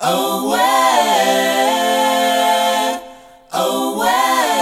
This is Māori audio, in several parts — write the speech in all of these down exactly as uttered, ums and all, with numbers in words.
away, away.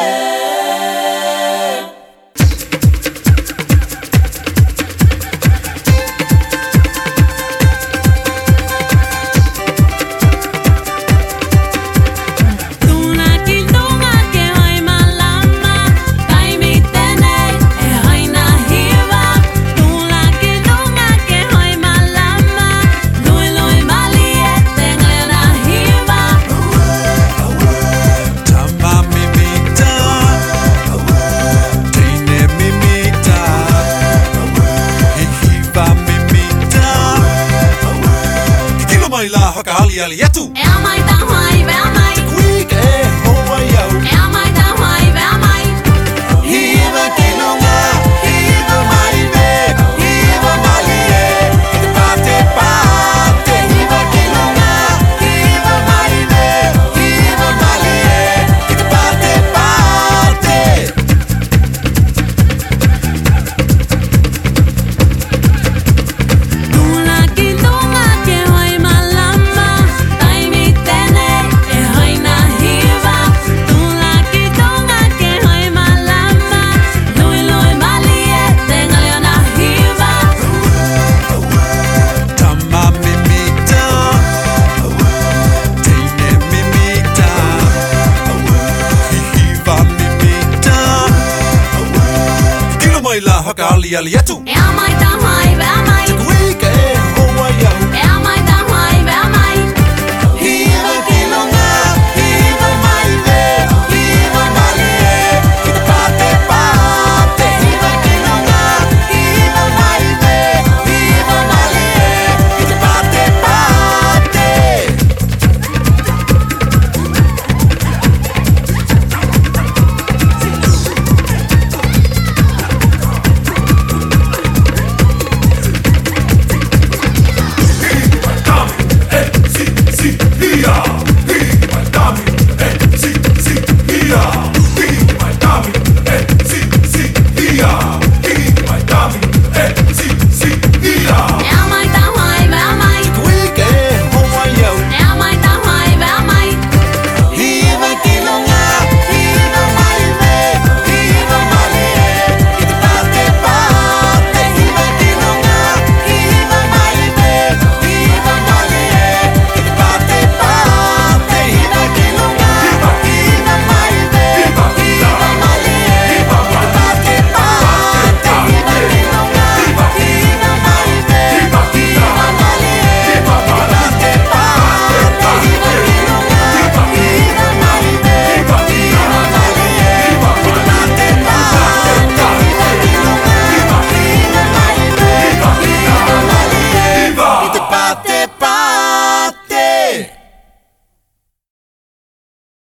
La hakali ali yetu. E amai tamai ve amai. Quick e hoya. E amai tamai ve amai. Hiva kilunga, hiva mai ve, hiva mali e. Pate pate. Hiva kilunga, hiva mai ve, hiva mali e. Pate pate. Tula kilunga ke hoi malama. Tai mi tene e haina hiva. Tula kilunga ke hoi malama. Lui lui mali e tenga na hiva. Tama mimita. Tine mimita. Hiva mimita. Kilo mai la hakali ali yetu. E amai tamai.